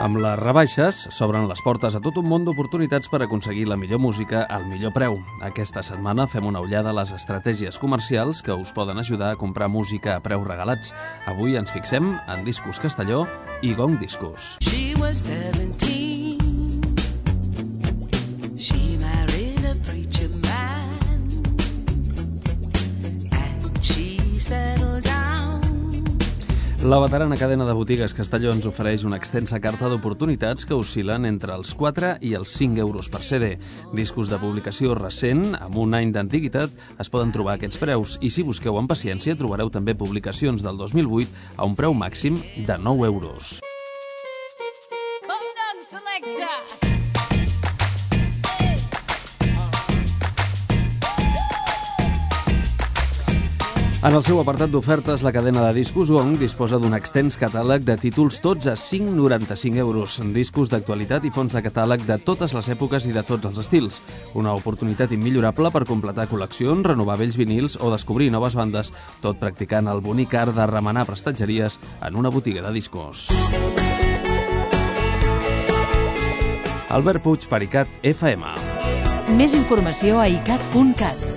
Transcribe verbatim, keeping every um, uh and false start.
Amb les rebaixes s'obren les portes a tot un món d'oportunitats per aconseguir la millor música al millor preu. Aquesta setmana fem una ullada a les estratègies comercials que us poden ajudar a comprar música a preus regalats. Avui ens fixem en Discos Castelló i Gong Discos. She was seventeen. She married a preacher man. And she settled down. La veterana cadena de botigues Castelló ens ofereix una extensa carta d'oportunitats que oscil·len entre els quatre i els cinc euros per C D. Discos de publicació recent, amb un any d'antiguitat, es poden trobar aquests preus i si busqueu amb paciència trobareu també publicacions del dos mil vuit a un preu màxim de nou euros. En el seu apartat d'ofertes, la cadena de discos Gong disposa d'un extens catàleg de títols tots a cinc coma noranta-cinc euros, discos d'actualitat i fons de catàleg de totes les èpoques i de tots els estils. Una oportunitat immillorable per completar col·leccions, renovar vells vinils o descobrir noves bandes, tot practicant el bonic art de remenar prestatgeries en una botiga de discos. Albert Puig per ICAT F M. Més informació a icat punt cat.